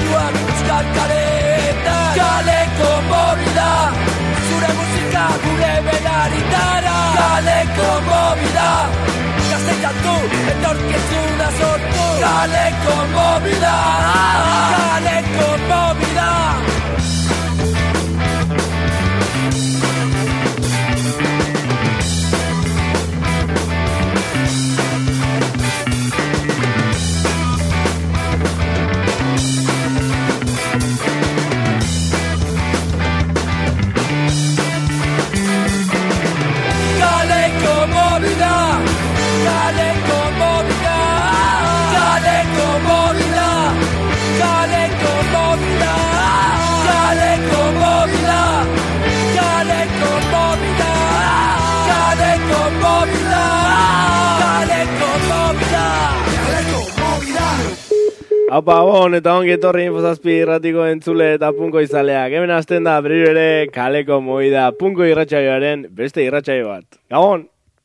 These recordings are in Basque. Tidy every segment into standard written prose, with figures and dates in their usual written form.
Kantuak euskal kaleetan Kaleko movida Zure musika gure benaritara Kaleko movida Gazteitatu etorkizuna sortu Kaleko movida Kaleko movida Apa, bon, eta ongi etorri Infozazpi irratiko entzule eta punko izaleak. Hemen hasten da berriro ere kaleko movida punko irratsaioaren beste irratsaio bat. Gabon!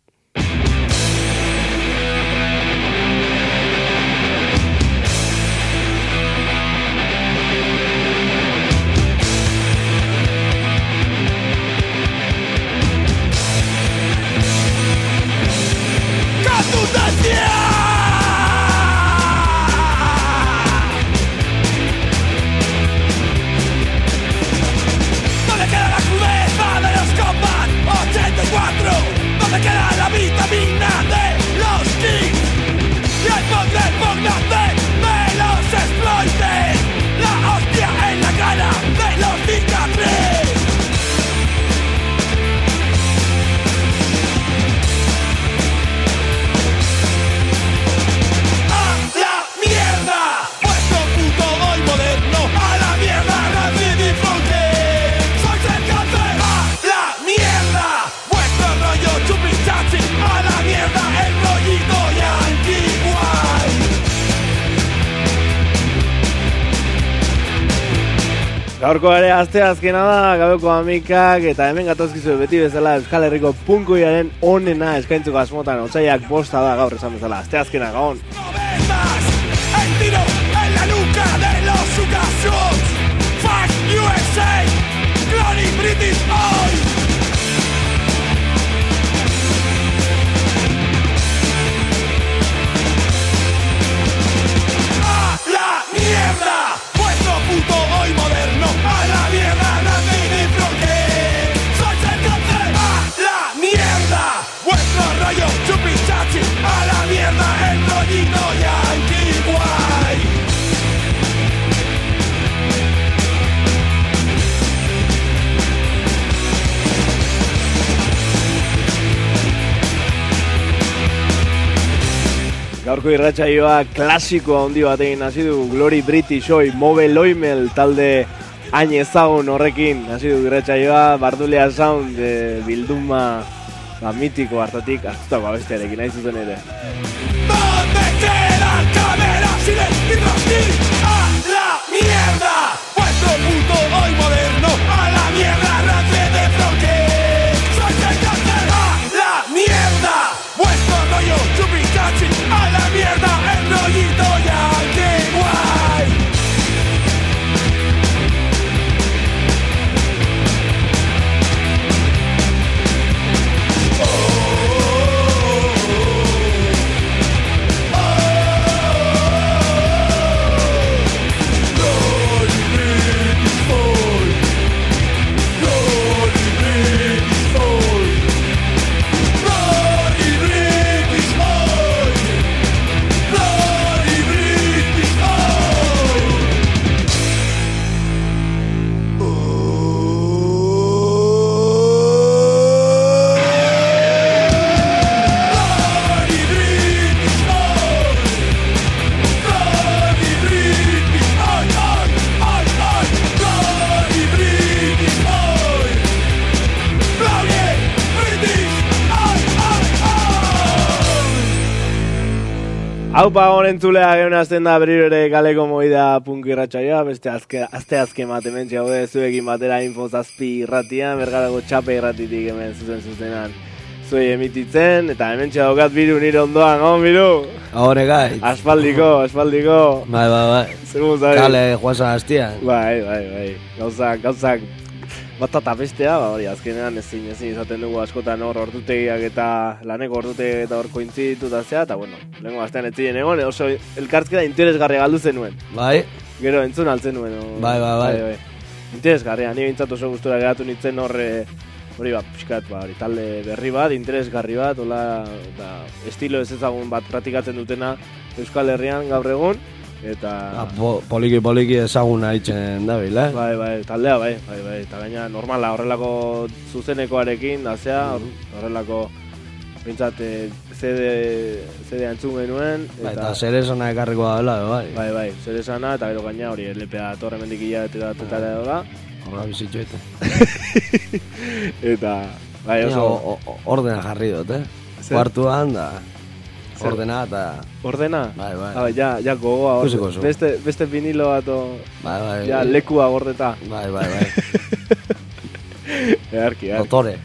Gaurko ere asteazkena da, gabeko amikak, eta hemen gatozkizu beti bezala Euskal Herriko punkoiaren onena eskaintzuko asmotan, otsaiak 5 da gaur esan bezala, asteazkena, gabon! El tiro en la nuca de los Ucasios, fuck USA, glory British hoy! ¡A la mierda! Vuestro puto hoy moderno, a la mierda, Randy Bronque. Sois el cáncer, a la mierda. Vuestro rollo chupichachi, a la mierda, el rollito yankee guay. Gaurko irratsaioa klasiko handi batekin hasi du Glory British hoy Mobe Loimel talde hain ezagun horrekin hasi du irratsaioa Bardulea Sound bilduma mitiko hartatik hartutako abestiarekin nahi zuzen ere. ¿Dónde quedan cámaras y a la mierda? Vuestro puto hoy moderno, a la mierda, race de bloque. Sois el cáncer, a la mierda. Vuestro rollo chupichachi, a la mierda, el rollito yankee guay. Aupa honen zulea geuna azten da berriro ere kaleko movida punk irratsaioa, beste asteazken bat hemen txaude zuekin batera Infozazpi irratian, bergarago txape irratitik hemen zuzenan. zuei emititzen, eta hemen txadokat biru nire ondoan, biru? Ahore gai. Aspaldiko. Bai. Zer zari? Kale, joasan hastian. Bai. Gauzak bat eta bestea, hori, azkenean ezin izaten dugu askotan hor ordutegiak eta laneko ordutegiak eta hor kointzitu eta zea, eta bueno, lehenko aztean ez ziren egon, oso elkartzkeda interesgarria galdu zenuen. Bai. Gero entzun altzen nuen. Bai. Interesgarria, ni bintzat oso gustura geratu nintzen hori pixkat, hori talde berri bat, interesgarri bat, hola, estilo ez ezagun bat praktikatzen dutena Euskal Herrian gaur egun, eta... Poliki ezaguna itzen dabil, Bai, taldea, bai, eta gaina normala horrelako zuzenekoarekin, horrelako bintzat CD antzun genuen. Eta zer esana ekarriko da dela, bai. Bai, zer esana, eta gero gaina hori LPA torre mendik hilabetea dela. Horra bizitxoite. Eta, bai, oso... Ordena jarri dut, Kuartuan da... Ordena eta... Ordena? Bai. Ja gogoa hor. Beste vinilo bat o... Bai. Ja, lekua gordeta. Bai. Earki. Dotore.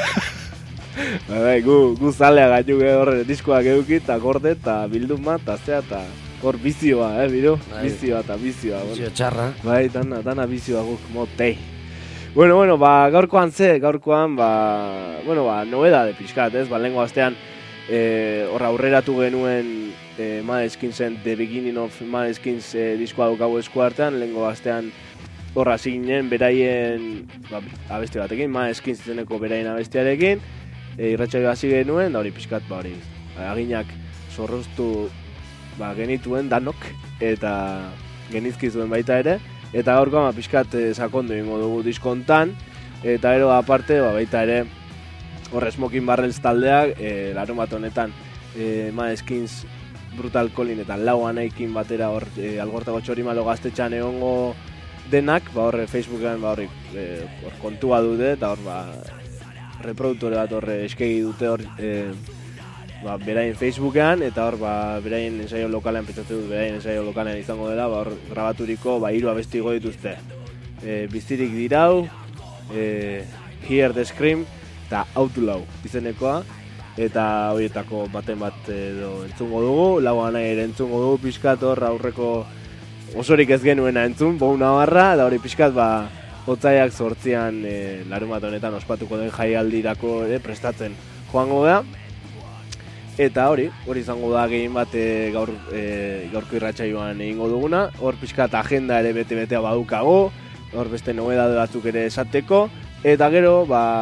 Bai, gu zalea gaitu horre diskoak edukit, eta gorde, eta bildun bat, eta zea, eta hor bizioa, biro? Bizioa. Bizio txarra. Bai, dana bizioa guk motei. Bueno, gaurkoan, nobedade pixkat, lehenko astean, horra aurreratu genuen Madeskinsen The Beginning of Madeskins diskoa daukagu eskuartean, lehenko astean horra zinen beraien abesti batekin, Madeskins zeneko beraien abestiarekin, irratxai hasi genuen, da hori pixkat, aginak zorroztu genituen danok, eta genizkizuen baita ere, eta gaurkoan pixkat sakondu ingo dugu diskontan, eta ero aparte baita ere hor Smoking Barrels taldeak larumat honetan Madeskins Brutal Colin eta Lauanaikin batera hor Algortago Txorimalo gaztetxan egongo denak, hor Facebookean hor kontua dute, eta hor reproduktore bat hor eskegi dute hor beraien Facebookean, eta hor beraien ensaio lokalean, pentsatzen dut beraien ensaio lokalean izango dela, hor grabaturiko 3 abesti igo dituzte. Biztirik dirau, Hear the Scream, eta Outlaw izenekoa, eta horietako baten bat edo entzungo dugu, Lauanai ere entzungo dugu pixkat hor aurreko osorik ez genuena entzun, Bouna barra, eta hori pixkat Otzaiak 8an larumat honetan ospatuko den jaialdirako prestatzen joango da. Eta hori izango da gehien bat gaurko irratsaioan egingo duguna. Hor pixkat agenda ere bete-betea badukago, hor beste nobedade batzuk ere esateko. Eta gero,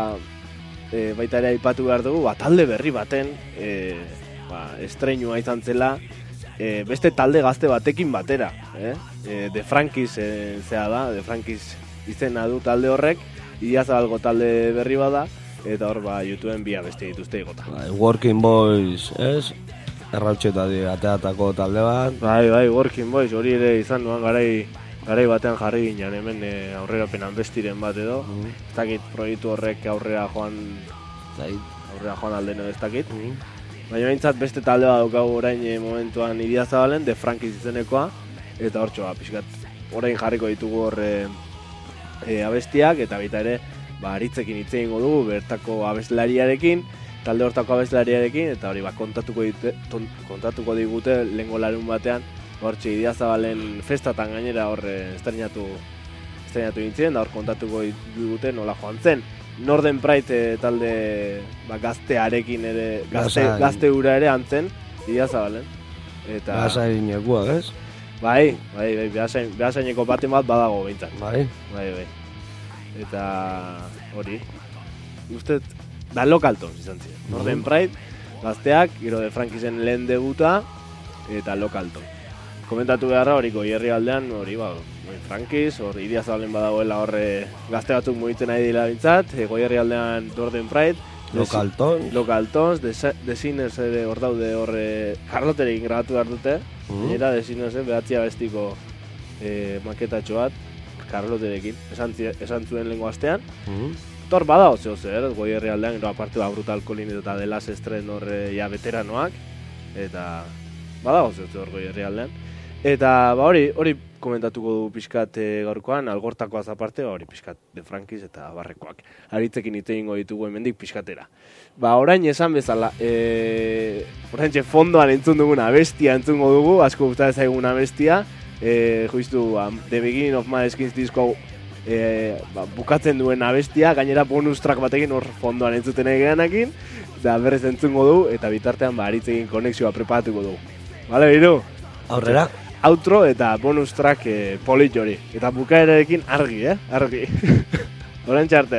baita ere aipatu behar dugu, talde berri baten estreinua izan zela, beste talde gazte batekin batera. The Frankies zea da, The Frankies izena du talde horrek, Idiazabalgo talde berri bada, eta hor YouTubeen bi abesti dituzte igota. Working Boys, ez? Errautxeta ateatako talde bat. Bai, Working Boys, hori ere izan nuan garai batean jarri ginen, hemen aurrerapenan bestiren bat edo. Ez dakit proiektu horrek aurrera joan aldeno ez dakit. Baina behintzat beste talde bat daukagu orain momentuan Idiazabalen, The Frankies izenekoa, eta hor txoa, pixkat, orain jarriko ditugu horre abestiak, eta baita ere aritzekin hitz egingo dugu bertako abeslariarekin, talde hortako abeslariarekin, eta hori kontatuko digute lehengo larun batean hortxe Idiazabalen festatan gainera hor estrenatu gintzen, da hor kontatuko digute nola joan zen. Northern Pride talde gaztearekin ere, gazte ura ere antzen Idiazabalen. Behasainekoak, ez? Bai, behasaineko baten bat badago behintzat. Bai. Eta hori, ustez, da Localtons izan ziren. Northern Pride, gazteak, gero de Frankiesen lehen debuta, eta Localtons. Komentatu beharra hori Goierri aldean, hori Frankies, hori Idiazabalen badagoela horre gazte batzuk mugitzen ari dira bintzat, Goierri aldean Northern Pride, Localtons, The Sinners ere hor daude horre Karloterekin grabatu behar dute, era The Sinners behatzia bestiko maketatxo bat, Karloterekin, esan zuen lehenko astean. Tor bada ozeo zer, Goierri aldean, gero aparte Brutal Colin eta The Last Estren horre veteranoak, eta bada ozeo zer Goierri aldean. Eta hori komentatuko du pixkat gaurkoan, algortakoaz aparte, hori pixkat de Frankiz eta barrekoak. Aritzekin itegingo ditugu hemendik pixkatera. Orain esan bezala, orain fondoan entzun duguna bestia entzungo dugu, asko gustatzen zaiguna bestia, justu The Beginning of Måneskin disko bukatzen duen abestia, gainera bonus track batekin hor fondoan entzuten egeanakin, da berrez entzungo du, eta bitartean aritzekin konexioa preparatuko dugu. Bale, biru? Aurrera? Outro eta bonus track polit hori. Eta bukaerarekin argi, argi. Horen txarte.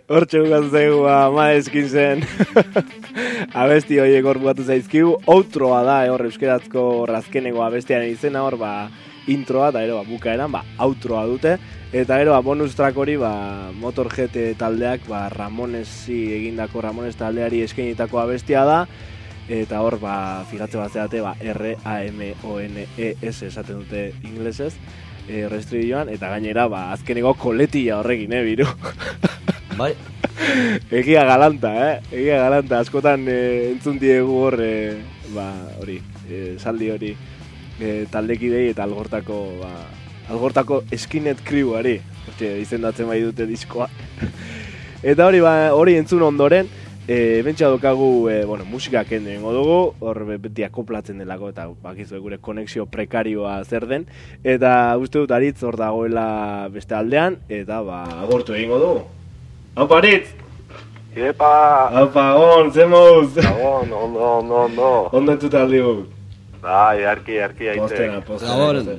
Hortxe gugan zaigu maezkin zen. Abesti horiek hor bukatu zaizkigu. Outroa da, hor euskerazko azkeneko abestiaren izena hor, introa, eta gero, bukaeran, outroa dute. Eta gero, bonus track hori, Motorhead taldeak, Ramonesi egindako Ramones taldeari eskainitako abestia da. Eta hor, figatze bat zeate, R-A-M-O-N-E-S esaten dute inglesez. Restribilloan, eta gainera, azkeneko koletilla horrekin, biru. Bai. Egia galanta, Egia galanta, askotan entzun diegu hor, hori, saldi hori, taldekidei eta algortako Skinhead Crewari, izendatzen bai dute diskoa. Eta hori entzun ondoren, bentsa dokagu, musika kendengo dugu, hor beti akoplatzen delako, eta bakizu gure konexio prekarioa zer den, eta uste dut Aritz hor dagoela beste aldean, eta agortu egingo dugu. Haupa, Aritz! Iepa! Haupa, on, zemoz! Ondo. Ondo entzuta aldi gu? Bai, arki aite. Postena.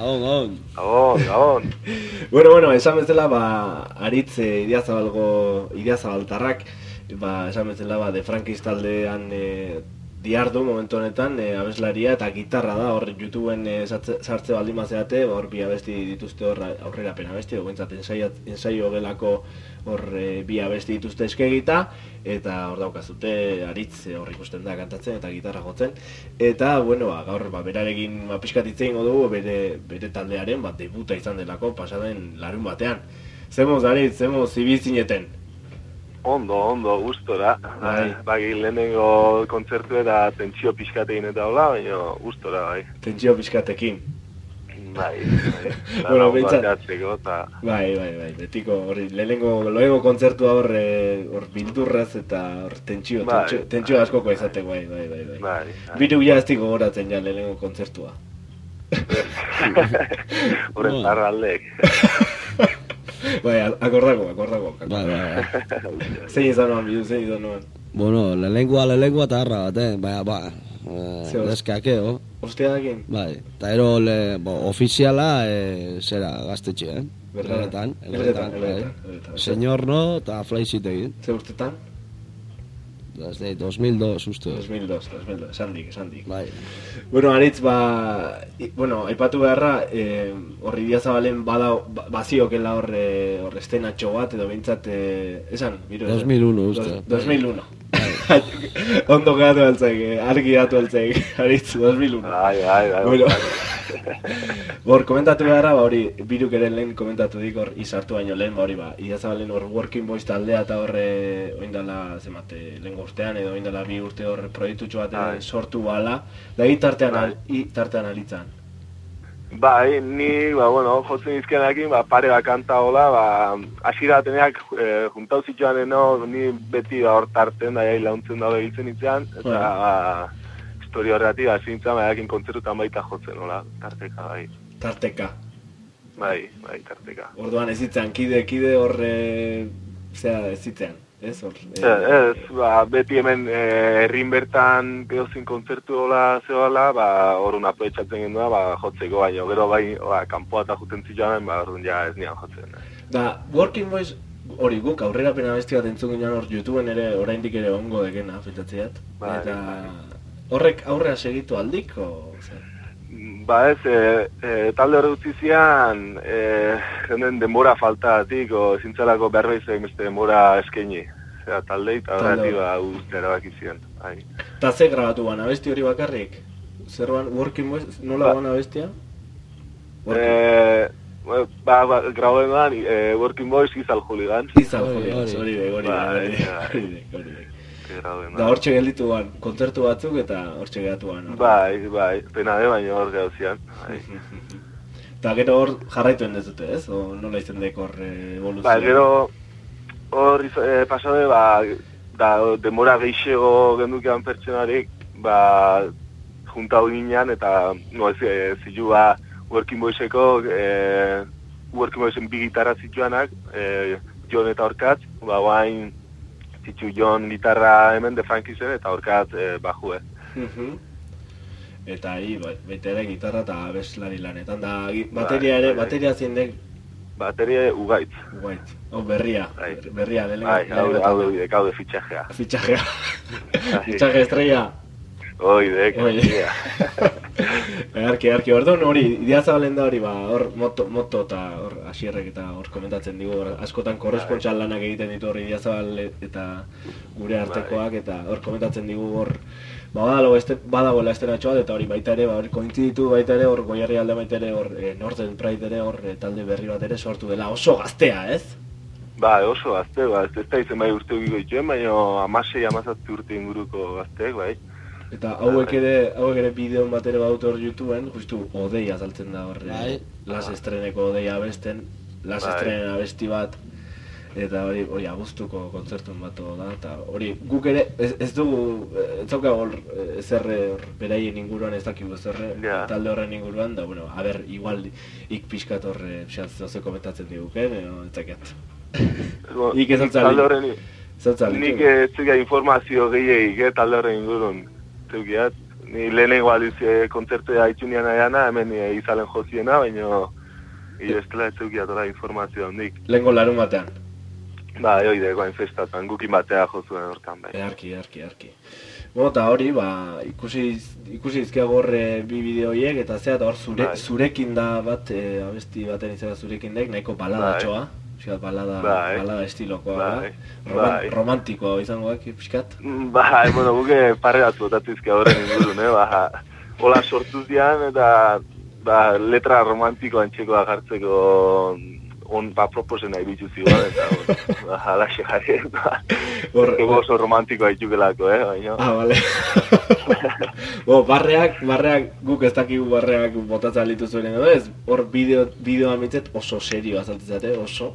Gabon. Bueno, esan bezala, Aritz Idiazabaltarrak, esan bezala, de Frankiz taldean diardu momentu honetan, abeslaria eta gitarra da, hor YouTubeen sartze baldin bazeate, hor bi abesti dituzte hor aurrerapen abesti, goentzat ensaio gelako hor bi abesti dituzte eskegita, eta hor daukazute Aritz hor ikusten da kantatzen eta gitarra jotzen, eta gaur berarekin pixkat hitz egingo dugu bere taldearen debuta izan delako pasaden larun batean. Zemoz Aritz, zemoz ibizineten? Ondo, gustora. Bai, lehenengo kontzertu eta tentsio pixkatekin eta hola, baina gustora, bai. Tentsio pixkatekin? Bai. Bueno, bai, betiko, hori, lehenengo kontzertua hor bildurraz eta hor tentsio askoko izateko, bai. Biru ja ez diko goratzen ja lehenengo kontzertua. Horren zarraldek. Bai, akordako. Bai. Zein izan noan? Bueno, lehenengoa eta harra bat, deskakeo. Osteakin? Bai, eta ero ofiziala zera gaztetxe, Erretan. Senyor no, eta flysite egin. Ze urtetan? 2002, uste. 2002, esandik. Bai. Bueno, Aritz, aipatu beharra, horri Idiazabalen baziokela hor estenatxo bat, edo bintzat, esan, biru? 2001, uste. 2001. Ondo gatu altzaik, argi gatu altzaik, Aritz, 2001. Bai. Hor, komentatu beharra, hori, biruk ere lehen komentatu dik hor izartu baino lehen, hori Idiazabalen hor Working Boys taldea eta hor oindala, lehen urtean edo oindala 2 urte hor proiektutxo bat sortu bala, da tartean alitzan. Bai, ni, jotzen izkenakin, pare kanta hola, asirateneak juntau zituan ni beti hor tarten, launtzen dago egiten itzean, eta historia horretik, azintzen, baiakin kontzertutan baita jotzen, hola, tarteka, bai. Tarteka? Bai, tarteka. Orduan ez zitzen, kide hor, ez zitzen, ez hor? Ez, beti hemen herrin bertan pedozin kontzertu hola zehoala, horun aproetxatzen gendua, jotzeko baino, gero bai, kanpoa eta juten zituan, orduan ja ez nian jotzen. Da, Working Boys, hori guk aurrerapen abesti bat entzun ginen hor YouTubeen ere, oraindik ere ongo dekena, fitatzeat. Eta horrek aurrea segitu aldik, o zer? Ez, talde hori dutzi zian, jenden denbora faltatik, zintzalako beharbeizek beste denbora eskaini. Talde eta horretik guzti erabaki zian. Eta ze grabatu ban, abesti hori bakarrik? Zer ban, Working Boys, nola ban abestia? Grauen ban, Working Boys, Izal Hooligan. Izal Hooligan, hori dek. Da hortxe gelditu ban, kontzertu batzuk eta hortxe geratu ban. Bai, pena baina hor gauzian. Eta gero hor jarraituen dezute, ez? O nola izan dek hor evoluzioa? Bai, gero hor pasade, da demora geixego gendukean pertsonarik, juntau ginean eta zilu Working Boyseko, Working Boysen bi gitarra zituanak, Jon eta Orkatz, guain zitzu Jon gitarra hemen de Frankizen eta Orkatz bajue. Eta baita ere gitarra eta abeslari lanetan, da bateria ziendek Bateria Ugaitz. Ugaitz. Berria. Berria, hau de fitxajea. Fitxajea. Fitxaje estrella. Oidek. Arki, orduan hori, Idiazabalen da hori, hor moto eta hor Asierrek eta hor komentatzen digu, askotan korrespontxal lanak egiten ditu hor Idiazabal eta gure artekoak, eta hor komentatzen digu hor, badagoela estenatxo bat, eta hori baita ere, kointziditu baita ere, hor Goierri alde baita ere, hor Northern Pride ere, hor talde berri bat ere sortu dela, oso gaztea, ez? Oso gazte, ez da izen bai urte egiko dituen, baina 16-17 urte inguruko gazteek, bai. Eta hauek ere bideon bat ere badute hor YouTubeen, justu Odei azaltzen da horre, Las Estreneko Odei abesten, Las Estrenen abesti bat, eta hori abuztuko kontzertun bat da, eta hori guk ere ez dugu, ez dauka hor ezerre beraien inguruan ez dakigu ezerre, talde horren inguruan, da, bueno, igual ik pixkat horre ze komentatzen diguken, ez dakiat. Ik ez altzali. Nik ez zuga informazio gehiagik, talde horren ingurun. Zeukiat, ni lehenengo aldiz kontzertu haitxunian aiana, hemen izalen joziena, baina ez zeukiat ora informazio handik. Lehenengo larun batean? Ba, oidekoain festatan, gukin batea jozuen hortan, bai. Arki. Eta hori, ikusi izkiago horre bi bideo horiek, eta zera, hor zurekin da bat, abesti baten izela zurekin daik, nahiko baladatxoa. Piskat, balada estilokoa, romantikoa izangoak, piskat? Bueno, guke parreatu otatizke horren ingurun, hola sortuz dian, eta letra romantikoan txekoa jartzeko proposen nahi bitzu ziguan, eta alaxe jarri, oso romantikoa itxukelako, baina. Bale. Barreak, guk ez dakigu barreak botatzen alitu zuen edo ez, hor bideoa mitzet oso serio azaltzezate, oso.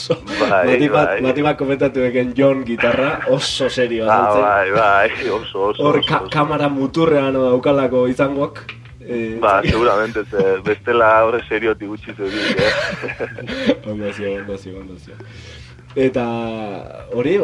Bati bat komentatu eken Jon gitarra, oso serio azaltzen. Oso. Hor kamera muturrean daukalako izangoak. Seguramente, bestela horre serioti gutxi zedik, Ondazio. Eta hori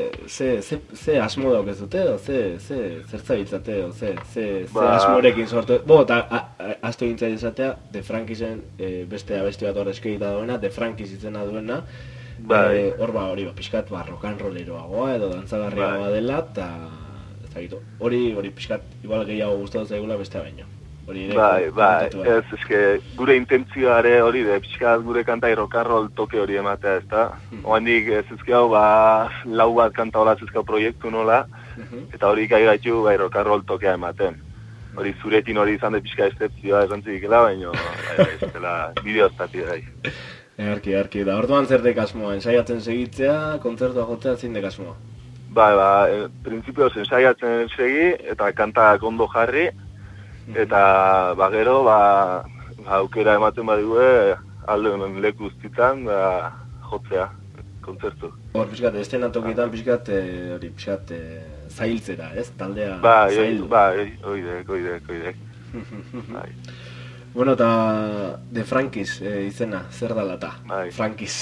ze asmo dauk ez dute, zer zabiltzate, ze asmorekin sortu. Eta astu gintzai izatea, De Frankisen beste abesti bat hor eskegita duena, De Frankis izena duena, hor hori pixkat rock and rolleroagoa edo dantzagarriagoa dela, eta hori pixkat igual gehiago gustatu zaigula bestea baino. Ez, eske gure intentzioare hori de pixkat gure kantai rock'n'roll toke hori ematea, ez da? Oandik ez ezkau, lau bat kanta hola ezkau proiektu nola, eta hori kai gaitu rock'n'roll tokea ematen. Hori zuretin hori izan de pixka estepzioa esantzikela, baina ez dela bideoztati gai. Arki, da orduan zer dekasmoa, ensaiatzen segitzea, kontzertua jotzea zin dekasmoa? Printzipioz ensaiatzen segi, eta kantak ondo jarri, eta gero aukera ematen badigue alde leku guztitan jotzea kontzertu. Hor pixkat, estenatokietan pixkat zailtzera, ez? Taldea zaildu. Oidek. Bueno, eta De Frankis izena, zer dala eta? Frankis.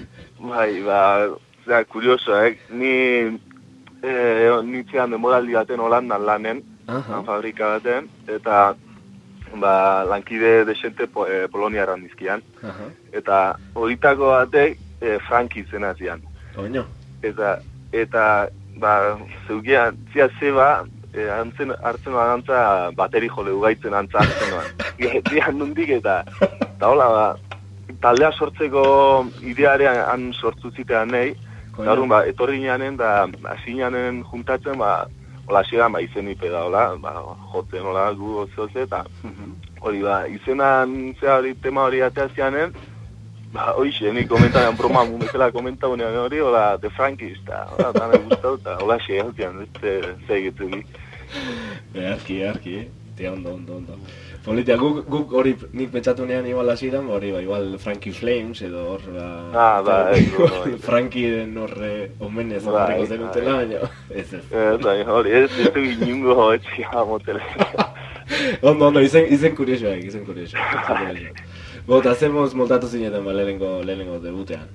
Kurioso, ni nitzean demoraldi baten Holandan lanen, fabrika baten, eta lankide desente Poloniaran dizkian. Eta horitako batek Franki izena zian. Oino. Eta zeugian, zia zeba, hartzen badantza bateri jole ugaitzen antza hartzen doan. Dian nundik eta hola, taldea sortzeko idearean sortu zitean nahi, eta horren etorri nanen da hasi nanen juntatzen, hola xegan izen ipe da, jotzen, hola, gu gozoze, eta hori izenan hori tema hori ateazianen, hoxe, nik komentanean broma bezala komentabunean hori, hola, De Frankis, eta hola, dana guztau, eta hola xegan zian, ez egitzuk. Arki, tia ondo. Politia, guk hori nik pentsatu nean igual hasiran, hori igual Frankie Flames edo hor Frankien horre omenez horreko zenutela, baina ez. Hori, ez du inungo etxia motela. Ondo, izen kuriosoak. Bota, zemoz montatu zinetan lehenengo debutean?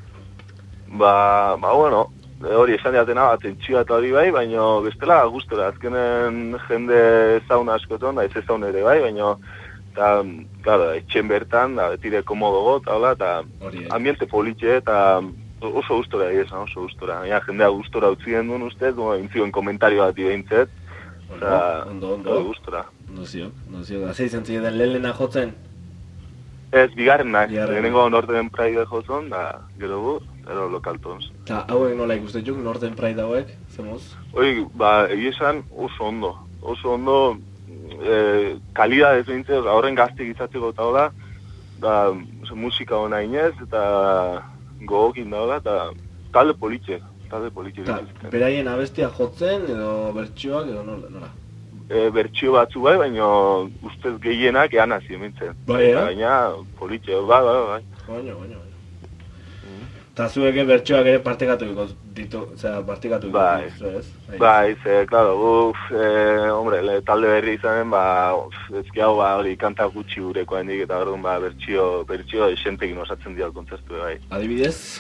Bueno, hori esan diatena atentzioa eta hori bai, baina bestela gustora, azkenen jende zauna askoton, ez ezaun ere bai, baina eta, claro, etxen bertan, da, betire komodogo, eta ambiente politxe, eta oso gustora esan, oso gustora. Ja, jendea gustora utzi den duen ustez, intzioen komentario bat behintzet. Ondo. Gustora. Nozio. Azei zentzio den lehena jotzen? Ez, bigarrenak. Lehenengo Northern Pride jotzen, da, gero gu, pero lokaltons. Eta hauek nola ikustetuk, Northern Pride hauek, zemuz? Hoi, egia esan oso ondo. Oso ondo, kalidad ez behintzet, horren gaztik izatzeko eta da, musika hona inez, eta gogokin daula, eta talde politxe. Beraien abestia jotzen, edo bertsioak, edo nola? Bertsio batzu bai, baina ustez gehienak ean hazi emintzen. Baina politxe, bai. Baina. Eta zuek bertsioak ere partekatuko ditu, ez? Bai, claro, hombre, talde berri izanen, ezki hau, hori kanta gutxi gureko handik, eta orduan, bertsio esentekin osatzen dira kontzertu, bai. Adibidez?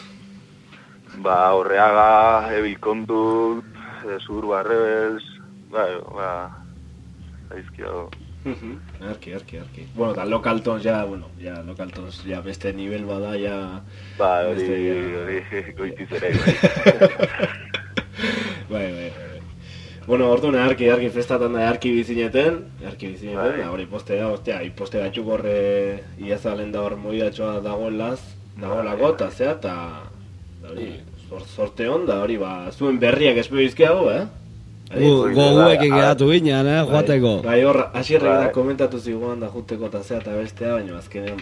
Horreaga, Evil Conduct, Suburban Rebels, aizki hau. Arki. Bueno, eta Localtons ja beste nivel bada, ja... Hori goitizera. Bai. Bueno, orduan arki festatan da arki bizineten, hori postea, poste batxuk horre iazalen da hor moidatxoa dagoelako, eta zea, eta hori, sorte hon, da hori, zuen berriak espero izkeago, Goguekin geratu ginen, joateko. Bai, hor, asierrek da komentatu ziguan da juteko eta zea eta bestea, baina azkenean,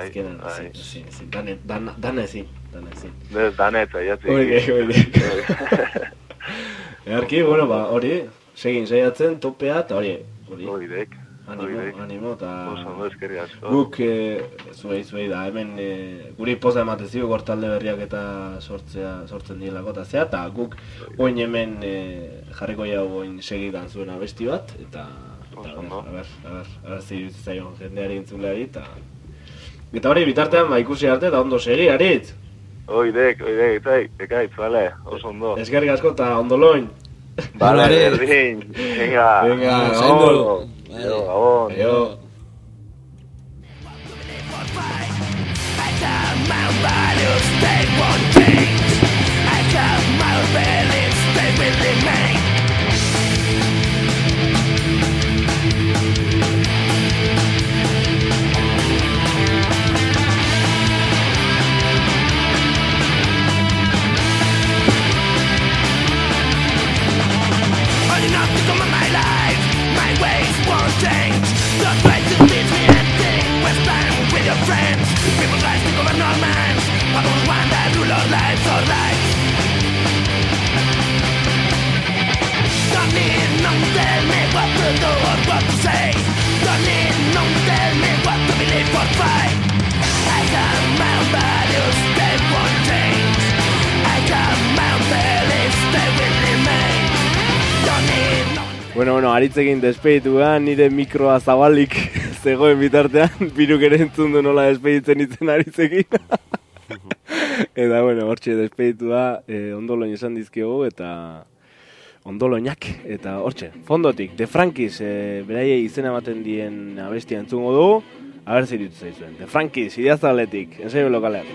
dana ezin. Danetza, jatzi. Hori. Erki, bueno, hori, segin saiatzen, topea, eta hori. Horidek. Animo, eta... Oso, eskerri asko. Guk, zuei da, hemen guri poza ematezio gortalde berriak eta sortzen dielako eta zea, eta guk oin hemen jarriko jau oin segidan zuen abesti bat, eta a ber, ziruz zaion jendeari entzuleari, eta hori bitartean ikusi arte eta ondo segi, Aritz? Hoidek, ekaitz, bale, oso ondo. Eskerrik asko eta ondo loin. Bale, berdin, venga, zaindu. Gabon. Change. The place that leaves me empty. Waste time with your friends. People try to cover no man. I don't want that rule of life or life. Don't need no tell me what to do or what to say. Don't need no tell me what to believe or fight. I got my own values, they won't change. I got my own beliefs, they will remain. Don't need no. Bueno, Aritzekin despeditu nire mikroa zabalik zegoen bitartean, biruk ere entzun du nola despeditzen itzen Aritzekin. Eta, bueno, hortxe despeditu ondoloin esan dizkiogu, eta ondoloinak, eta hortxe, fondotik, The Frankies, beraiei izena ematen dien abestia entzungo dugu, haber ziritu zaizuen. The Frankies, Idiazabaletik, ensaio lokalean.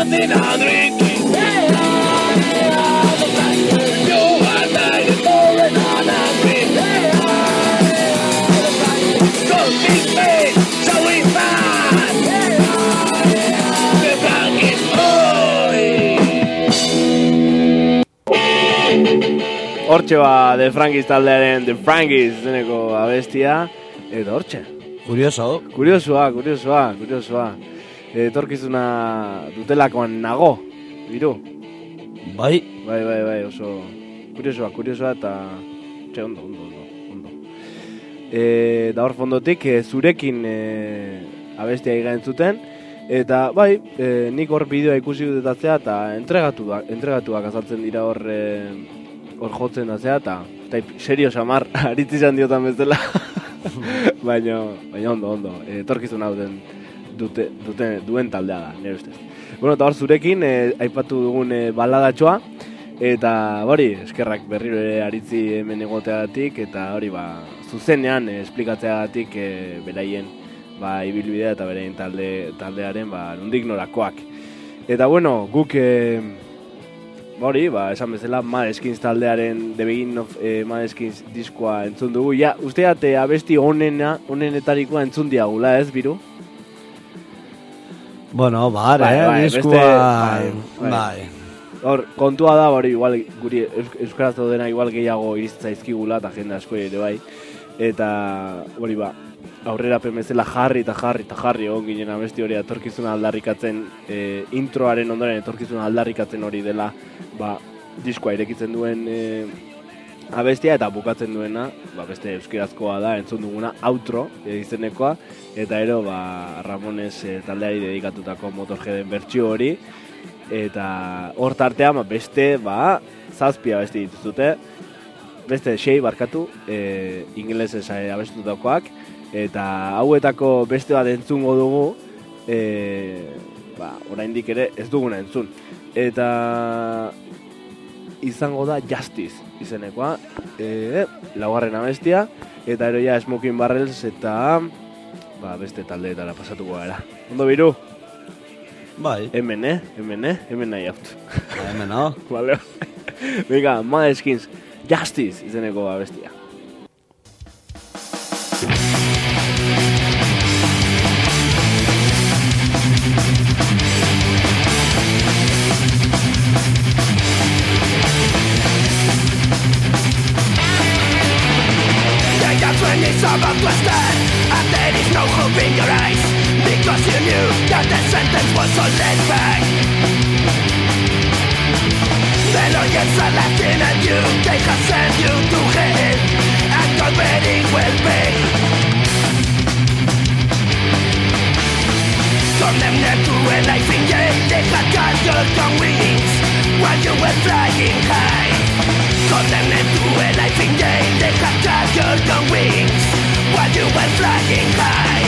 nothing I'm drinking. You are like a falling on a green. Don't think me, so we find the Frankie's Hortxe ba, The Frankies taldearen The Frankies zeneko abestia, eta hortxe. Kuriosua. Kuriosua. Etorkizuna dutelakoan nago, biru. Bai. Bai, oso kuriosua eta txe, ondo. Da hor fondotik, zurekin abestia igaentzuten, eta bai, nik hor bideoa ikusi dutatzea, eta entregatuak azaltzen dira hor jotzen datzea, eta serio samar, aritzi izan diotan bezala. baina ondo. Etorkizuna duen taldea da, nire ustez. Bueno, eta hor zurekin, aipatu dugun baladatxoa, eta hori, eskerrak berriro ere aritzi hemen egoteagatik, eta hori zuzenean esplikatzeagatik beraien ibilbidea eta beraien taldearen nondik norakoak. Eta bueno, guk hori, esan bezala, Madeskins taldearen The Beginning of Madeskins diskoa entzun dugu. Ja, usteat abesti honenetarikoa entzun diagula, ez, Biru? Bueno, diskoa... Bai. Hor, kontua da, igual, guri euskaraz dena igual gehiago iriztzaizkigula, eta jende asko ere bai. Eta, hori aurrera pemezela jarri egon ginen abesti hori etorkizuna aldarrikatzen, introaren ondoren etorkizuna aldarrikatzen hori dela, diskoa irekitzen duen abestia eta bukatzen duena, beste euskarazkoa da, entzun duguna, outro izenekoa, eta ero, Ramones taldeari dedikatutako Motorheaden bertsio hori, eta hor tartean, beste, 7 abesti dituzute, beste 6 barkatu, ingelesez abestutakoak, eta hauetako beste bat entzungo dugu, oraindik ere ez duguna entzun. Eta izango da Justice izenekoa, laugarren abestia, eta eroia Smoking Barrels eta beste taldeetara pasatuko gara. Ondo, Biru? Bai. Hemen nahi haut. Hemen hau. Vale. Venga, Madeskins, Justice izeneko abestia. When it's about to stand, and there is no hope in your eyes, because you knew that the sentence was all laid back. The lawyers are laughing at you, they have sent you to hell, and your wedding will pay. Condemned to a life in jail, they had cut your gun wings while you were flying high. Condemned to a life in jail, they had cut your gun wings while you were flying high.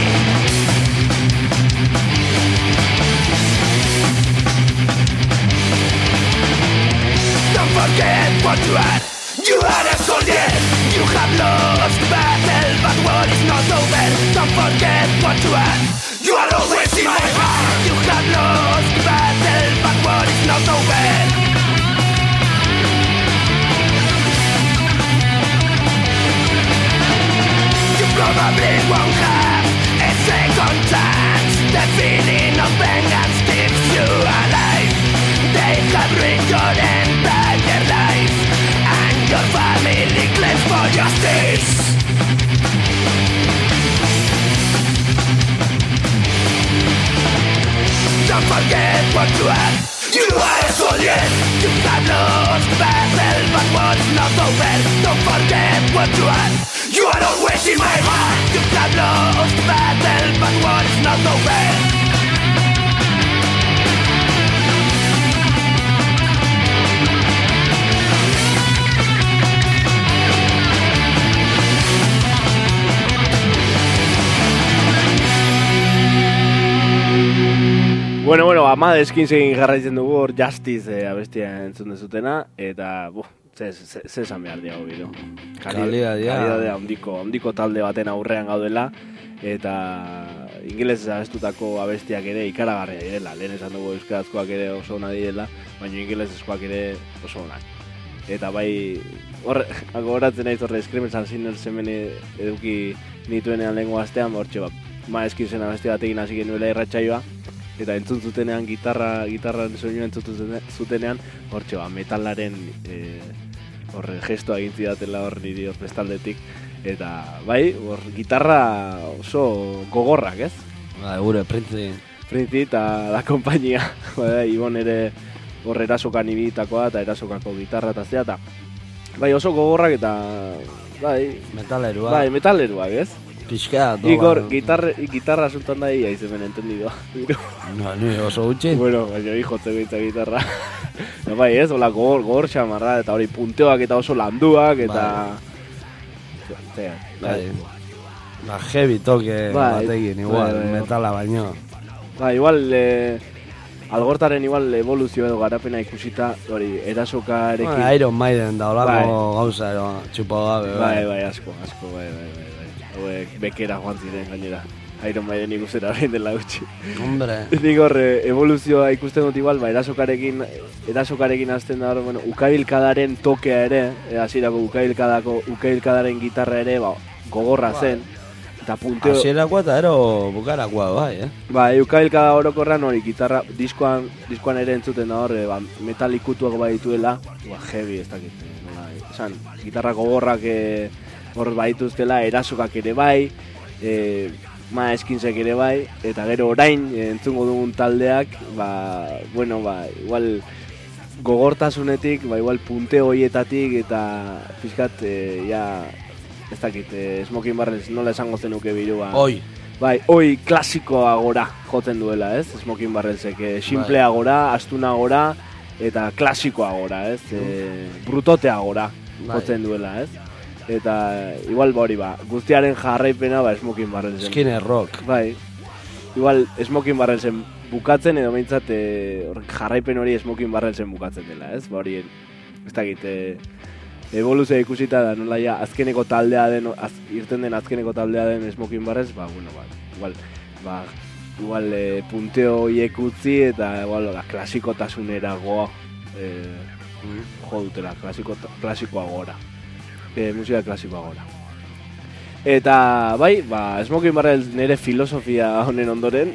Don't forget what you are. You are a soldier. You have lost the battle, but war is not over. Don't forget what you are. You are always in my heart. You have lost the battle, but war is not over. Probably won't have a second chance. The feeling of vengeance keeps you alive. They have ruined your entire life, and your family claims for justice. Don't forget what you are. You are a soldier. You have lost the battle, but war's not over. Don't forget what you are. You are always in my heart. You have lost the battle, but war is not over. Bueno, Madeskins egin jarraitzen dugu hor Justice abestia entzun dezutena, eta ze esan behar diago bideo. Kalidadea handiko talde baten aurrean gaudela, eta ingelesez abestutako abestiak ere ikaragarria direla. Lehen esan dugu euskarazkoak ere oso ona direla, baina ingelesezkoak ere oso onak. Eta bai, gogoratzen naiz horre Screamers and Sinners hemen eduki nituenean lehengo astean, hortxe Maneskin zen abesti batekin hasi genuela irratsaioa, eta entzun zutenean gitarran soinua entzun zutenean, hortxe metalaren horre gestoa egin zidatela hor niri hor bestaldetik, eta bai, hor gitarra oso gogorrak, ez? Ba, gure Printzi eta la kompainia, Ibon ere hor erasokan ibitakoa eta erasokako gitarra eta zea, eta bai oso gogorrak eta bai metaleruak, ez? Pixka, Igor, gitarra asuntan da ia izemen entendido. No, ni oso gutxin. Bueno, baina jotze gaitza gitarra. No, bai, ez, hola gogor xamarra, eta hori punteoak eta oso landuak, eta... Bai. Ba, heavy toke batekin, igual, metala baino. Ba, igual, algortaren igual evoluzio edo garapena ikusita, hori, erasokarekin... Bueno, Iron Maiden da, olako gauza, txupo gabe, bai, asko, bai. Hauek bekera joan ziren gainera. Iron Maiden ikustera behin dela gutxi. Hombre. Nik hor, evoluzioa ikusten dut igual, erasokarekin hasten da hor, bueno, ukabilkadaren tokea ere, hasierako ukabilkadaren gitarra ere, gogorra zen. Eta punteo... Hasierakoa eta ero bukarakoa, bai, Bai, ukabilkada orokorran hori, gitarra, diskoan ere entzuten da hor, metal ikutuak badituela, heavy, ez dakit, esan, gitarra gogorrak hor baituztela, erasokak ere bai, Maneskinsek ere bai, eta gero orain entzungo dugun taldeak, igual gogortasunetik, igual punte hoietatik eta pizkat, ez dakit, Smoking Barrels nola esango zenuke birua. Bai, hoi klasikoa gora jotzen duela, ez? Smoking Barrelsek, simplea gora, astuna gora, eta klasikoa gora, ez? Brutotea gora jotzen duela, ez? Eta igual guztiaren jarraipena Smoking Barrelsen. Skinner Rock. Bai, igual Smoking Barrelsen bukatzen edo behintzat jarraipen hori Smoking Barrelsen bukatzen dela, ez? Hori, ez dakit, evoluzioa ikusita da nola ja azkeneko taldea den, irten den azkeneko taldea den Smoking Barrels, igual punteo horiek utzi eta igual klasikotasunera goa jo dutela, klasikoa gora. Musika klasikoa gora. Eta, bai, Smoking Barrels nire filosofia honen ondoren,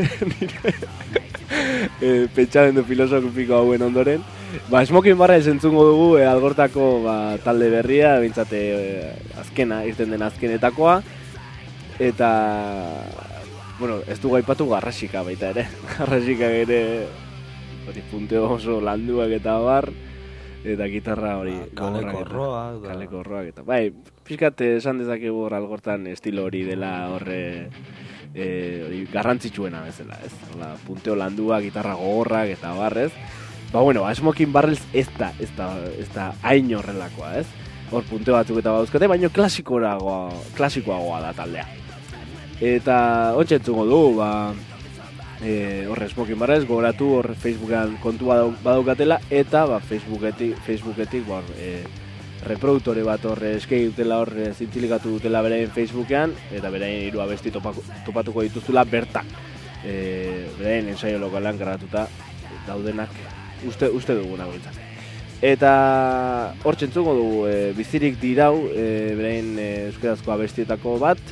pentsamendu filosofiko hauen ondoren, Smoking Barrels entzungo dugu algortako talde berria, bintzate azkena, irten den azkenetakoa, eta, bueno, ez dugu aipatu Garrasika baita ere, Garrasika ere, punteo oso landuak eta bar, eta gitarra hori kaleko roak eta bai, pixkat esan dezakegu hor algortan estilo hori dela horre garrantzitsuena bezala, ez? Hola, punteo landua, gitarra gogorrak eta barrez. Smoking Barrels ez da hain horrelakoa, ez? Hor punteo batzuk eta badauzkate, baina klasikoagoa da taldea. Eta ontsa entzungo du, horre Smoking Barrels, gogoratu hor Facebookan kontu badaukatela, eta Facebooketik reproduktore bat horre eskei dutela horre zintzilikatu dutela beraien Facebookean, eta beraien hiru abesti topatuko dituzula bertan. Beraien ensaio lokalan garratuta daudenak uste duguna goitzak. Eta hor txentzuko dugu bizirik dirau beraien euskarazko abestietako bat,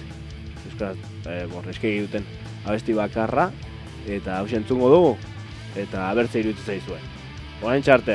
eskei duten abesti bakarra, eta hau entzungo dugu, eta abertze iruditzen zaizuen. Orain txarte!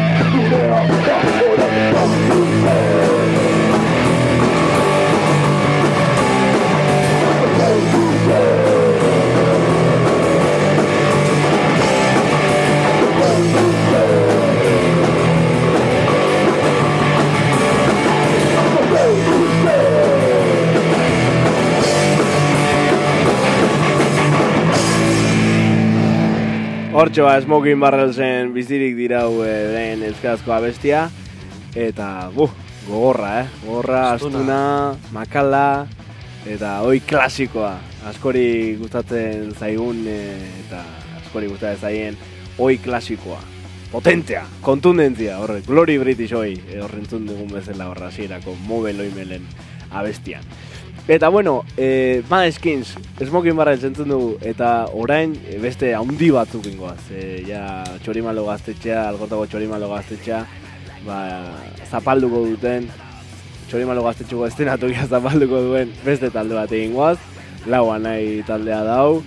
Hortxe ba, Smoking Barrelsen bizirik dirau den euskarazko abestia. Eta, gogorra, Gogorra, astuna, makala, eta hoi klasikoa. Askori gustatzen zaigun, eta askori gustatzen zaien hoi klasikoa. Potentea, kontundentzia, horre, Glory British hoi, horrentzun dugun bezala horra zirako Mobile Oimelen abestian. Eta bueno, Madeskins, Smoking Barrel zentzun dugu, eta orain beste haundi batzuk ingoaz. Ja, Txorimalo gaztetxea, Algortako Txorimalo gaztetxea, zapalduko duten, Txorimalo gaztetxeko estenatokia zapalduko duen beste talde bat egingoaz. Laua nahi taldea dau,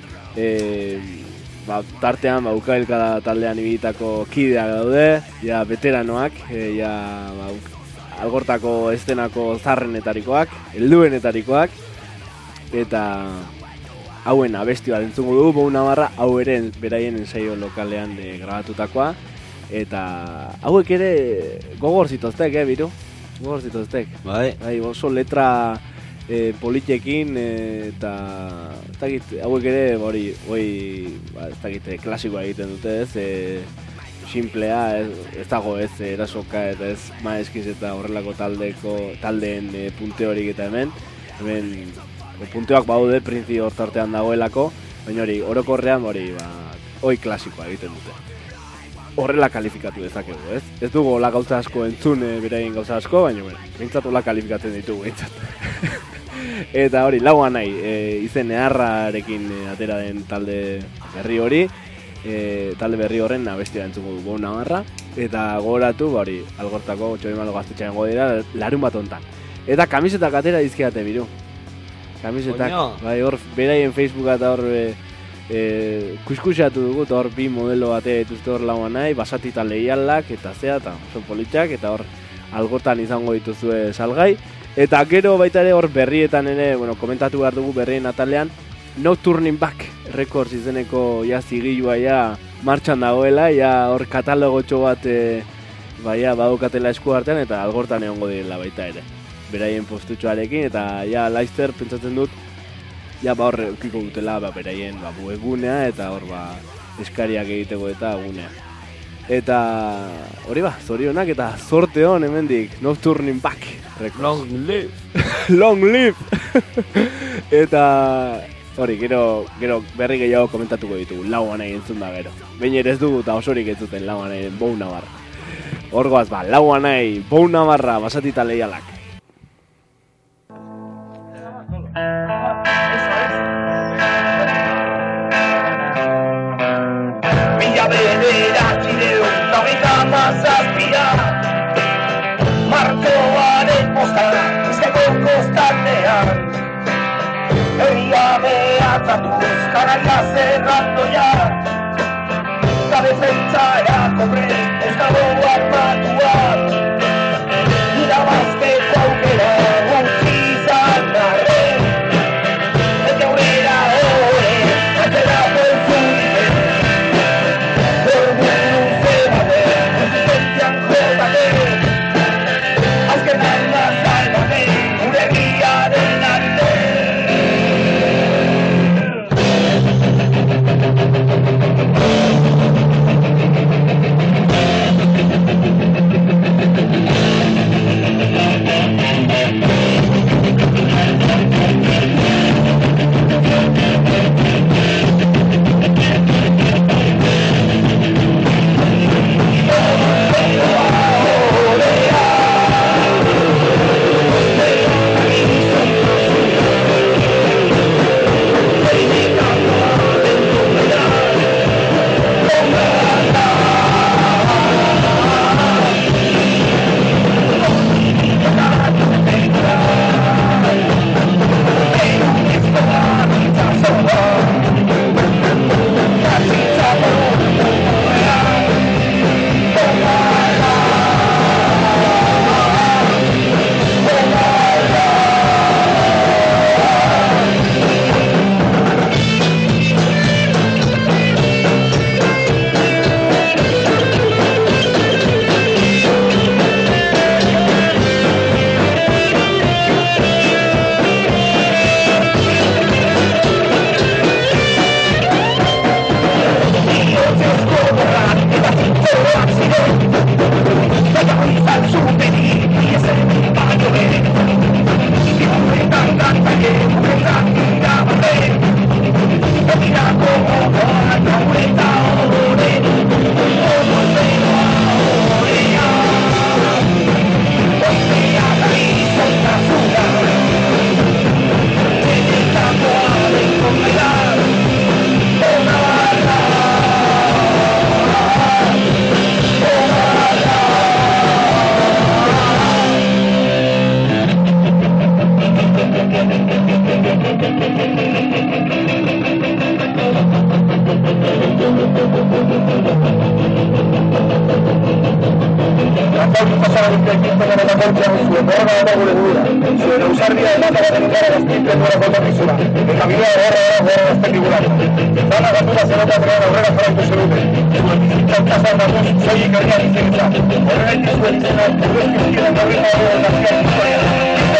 tartean, Ukabilkada taldean ibilitako kideak daude, ja, veteranoak, Algortako estenako zarrenetarikoak, helduenetarikoak, eta hauen abesti bat entzungo dugu, Bou Navarra, hau ere beraien ensaio lokalean grabatutakoa, eta hauek ere gogor zitoztek, Biru? Gogor zitoztek. Bai, oso letra politekin, eta hauek ere klasikoa egiten dute, ez? Simplea, ez dago ez erasoka eta ez Madeskins eta horrelako taldeen punte horik eta hemen punteoak baude printzi hortartean dagoelako, baina hori orokorrean hoi klasikoa egiten dute. Horrela kalifikatu dezakegu, ez? Ez dugu hola gauza asko entzun beraien gauza asko, baina bintzat hola kalifikatzen ditugu bintzat. Eta hori, laua nahi, izen eharrarekin atera den talde berri hori, talde berri horren abestia entzuko du Bou Navarra, eta gogoratu, Algortako Txorimalo gaztetxean dira larun bat hontan. Eta kamisetak atera dizkiate, Biru. Kamisetak, hor, beraien Facebooka eta hor kuskusatu dugu, eta hor bi modelo batea dituzte hor laua nahi, basatita lehialak, eta zea, eta oso politxak, eta hor Algortan izango dituzue salgai. Eta gero baita ere hor berrietan ere, komentatu behar dugu berrien atalean, Nocturning Back Records izeneko zigilua martxan dagoela, hor katalogotxo bat badukatela esku artean, eta Algortan egongo direla baita ere. Beraien postutxoarekin, eta Leicester pentsatzen dut, hor eukiko dutela beraien webgunea, eta hor eskariak egiteko eta gunea. Eta hori zorionak eta zorte hon hemendik, Nocturning Back Records. Long live! Long live! Eta hori, gero berri gehiago komentatuko ditugu, laua nahi entzun da gero. Baina ere ez dugu eta osorik ez duten laua nahi Bou Navarra. Horgoaz laua nahi Bou Navarra, basatita lehialak. Mila bederatzireun eta hogeita hamazazpia, martxoaren bosta, Bizkaiko kostaldean, herria behatzatuz, karaia zerrandoia, eta defentzara kobre, euskaloak batuak, irabazteko aukera, ontsi izan arren, eta aurrera hori, atera poltzuriken, berburu zebaten, resistentzian jotaten, azkenan nazalbaten, gure herriaren arte. Kantautu pasagatik ekintzen eta kortzean zuen, borra da gure gura. Zuen eusarbia emataren gara gaztintzen gure kontorkizuna. Eta bidea gorra gaztendigulako. Dana gatuta zerokatzen aurrera jarraitu zerute. Zuen bizitza ukazan datuz, zoik erriak izegitza. Horregatik zuen izena, urrezki ziren berrita hori eta zian historia.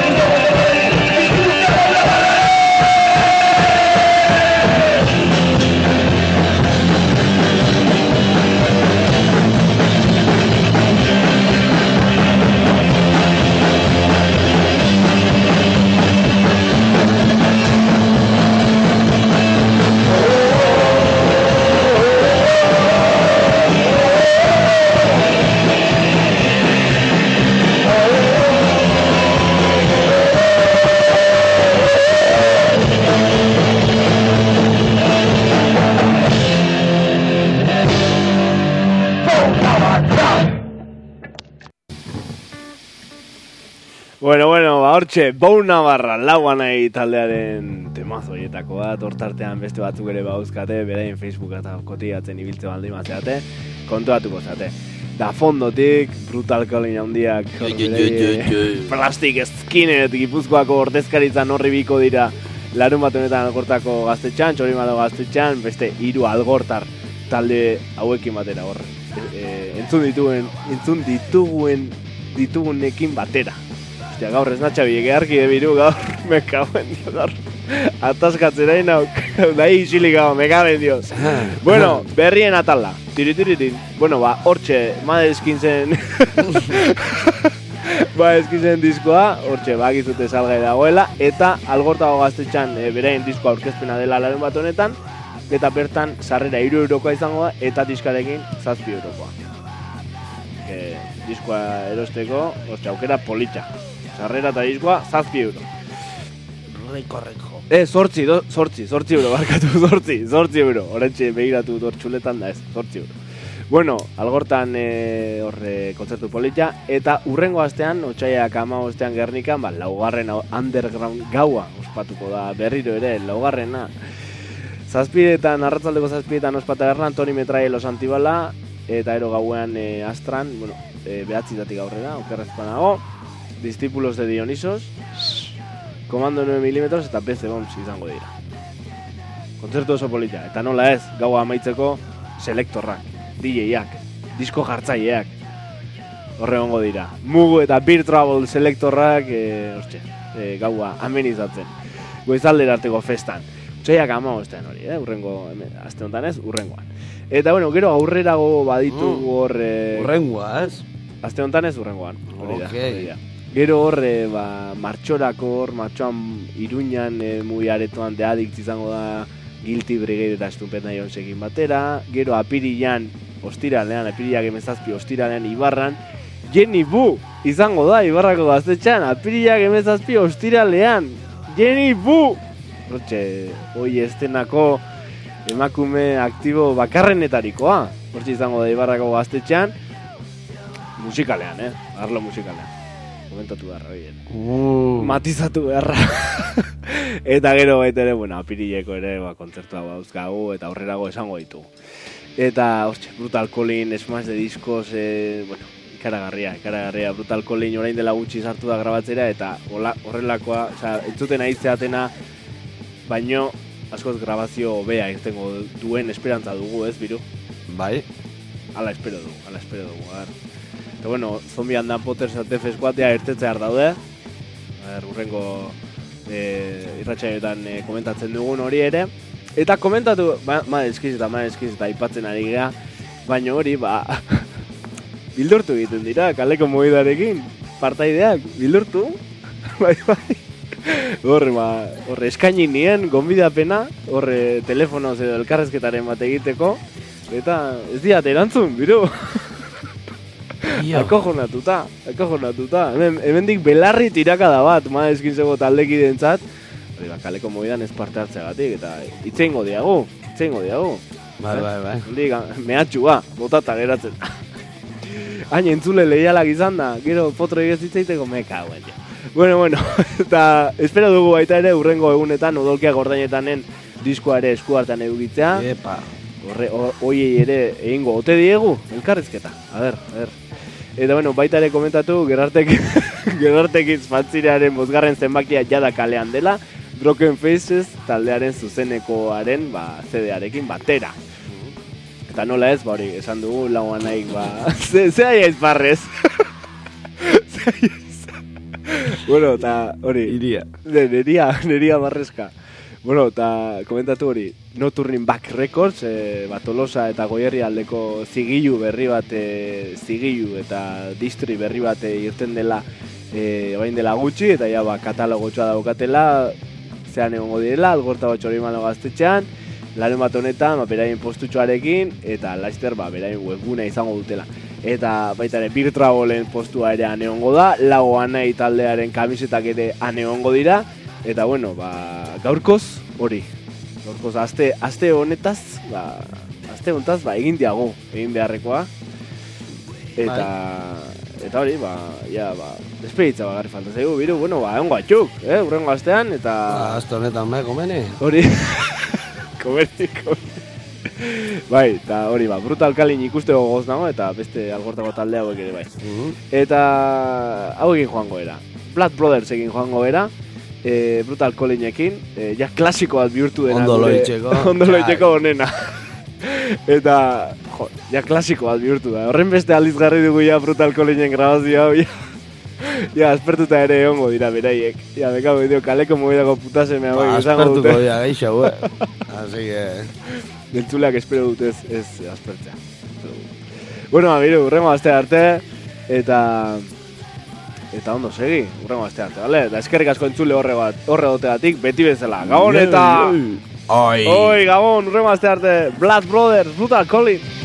Bueno, hortxe, Bou Navarra, Laua nahi taldearen temazo hietako bat, hortartean beste batzuk ere bauzkate, beraien Facebook eta kotigatzen ibiltze baldi mazeate, kontuatuko zate. Da fondotik, Brutal Calling handiak, Plastic Skinhead, Gipuzkoako ordezkaritzan horri biko dira, larun bat honetan algortako gaztetxan, txorimado gaztetxan, beste 3 algortar talde hauekin batera hor. Entzun ditugunekin batera. Ostia, gaur ez natxabi egearki ebiru, gaur me caben dio, gaur ataskatzera inauk, dahi isilik gaur, me caben dios. Bueno, berrien atala, tiritiritin, bueno, hortxe, madezkintzen diskoa, hortxe, bagizute salgai dagoela, eta algortago gaztetxan beraien diskoa aurkezpena dela larun bat honetan, eta bertan sarrera 3 eurokoa izango da, eta diskarekin 7 eurokoa. Diskoa erosteko, hortxe, aukera politxa. Sarrera eta diskoa, 7 euro. Reko. 8 euro, barkatu, 8 euro. Horentxe begiratu dortxuletan da ez, 8 euro. Bueno, algortan horre kontzertu politxa, eta urrengo astean, otxaiak 15 Gernikan, laugarren underground gaua ospatuko da berriro ere, laugarrena. Arratzaldeko 7etan ospata gerran, Toni Metraie Los Antibala, eta ero gauean Astran, bueno, 9 aurrera, okerrezpanago, Discípulos de Dionisos, Komando 9mm eta PC Bombs izango dira. Kontzertu oso polita, eta nola ez, gaua amaitzeko selektorrak, DJ-ak, disko jartzaileak, horre hongo dira. Mugu eta Beer Trouble selektorrak, gaua amenizatzen, goizaldera arteko festan. Txaiak 15 hori, urrengo, aste honetan ez, urrengoan. Eta bueno, gero aurrerago baditu hor... Urrengoa, ez? Aste honetan ez urrengoan, hori da. Okay. Gero hor, martxorako hor, martxoan Iruñan mugiaretoan de Addict izango da Guilty Brigade eta Stumpet Nionsekin batera. Gero apirilean, ostiralean, apirileak 17 ostiralean Ibarran, Jenny Boo izango da Ibarrako gaztetxean, apirileak 17 ostiralean, Jenny Boo! Hortxe, hoi estenako emakume aktibo bakarrenetarikoa. Hortxe izango da Ibarrako gaztetxean, musikalean, arlo musikalean. Komentatu beharra, matizatu beharra. Eta gero baita ere, bueno, apirileko ere, kontzertua bauzkagu, eta aurrerago esango ditugu. Eta, Brutal Calling, Smash de Discos, bueno, ikaragarria, Brutal Calling orain dela gutxi sartu da grabatzera, eta horrelakoa, entzuten aizeatena, baino, askoz grabazio hobea izango duen esperantza dugu, ez, Biru? Bai. Ala espero dugu, Eta bueno, Zombie and Potters eta F-Squadea ertetzear daude. Urrengo irratsaioetan komentatzen dugun hori ere. Eta komentatu, madezkizeta aipatzen ari gara, baina hori, bildurtu egiten dira, kaleko mogidarekin, partaideak, bildurtu, bai. Horre eskaini nien, gonbidapena, horre telefonoz edo elkarrezketaren bat egiteko, eta ez diat erantzun, Biru. Akojonatuta. Hemendik belarri tirakada bat, madezkintzeko taldekidentzat, kaleko mogidan ez parte hartzeagatik, eta itzeingo diagu. Bai. Mehatxua, botata geratzen. Hain entzule lehialak izan da, gero potro egezitzeiteko meka, Bueno, eta espero dugu baita ere urrengo egunetan, odolkiak ordainetanen diskoa ere eskuartan edukitzea. Epa. Hoiei ere egingo ote diegu, elkarrizketa. A ber. Eta bueno, baita ere komentatu, Gerartek fanzinearen bosgarren zenbakia jada kalean dela, Broken Faces taldearen zuzenekoaren CD-arekin batera. Eta nola ez, hori, esan dugu, lagoa nahi, ze aiz barrez. Bueno, eta hori... Iria. Neria barrezka. Bueno, eta komentatu hori, No Turning Back Records, Tolosa eta Goierri aldeko zigilu berri bat, zigilu eta distri berri bat irten dela orain dela gutxi, eta ja katalogotxoa daukatela, zean egongo direla, Algorta Batxorimano gaztetxean, larun bat honetan, beraien postutxoarekin, eta laizter, beraien webguna izango dutela. Eta baita ere, Beer Tragolen postua ere aneongo da, Lago Anai taldearen kamisetak ere aneongo dira, eta bueno, gaurkoz, hori. Gaurkoz, aste honetaz, egin beharrekoa. Eta hori, despeditza bagarri falta zaigu, biru, bueno, egongo atxuk, urrengo astean, eta... Aste honetan, komeni? Hori, komeni. Bai, eta hori, Brutal Kalin ikuste gogoz nago, eta beste Algortako talde hauek ere bai. Eta hauekin joango era. Blood Brothers egin joango era. Brutal Colinekin, ja klasiko bat bihurtu dena. Ondo loitzeko honena. Eta, ja klasiko bat bihurtu da. Horren beste aldiz garri dugu ja Brutal Colinen grabazio hau, ja, aspertuta ere egongo dira beraiek. Ja, bekago dio, kaleko movidako putasemea hoi izango dute. Aspertuko dira, geixo, Así que... Gentzuleak espero dut ez aspertzea. Bueno, biru, urrengo aste arte, eta ondo segi, urrengo aste arte, bale? Da eskerrik asko entzule horre dotegatik, beti bezala. Gabon eta... Oi, Gabon, urrengo aste arte, Blood Brothers, Brutal Colin.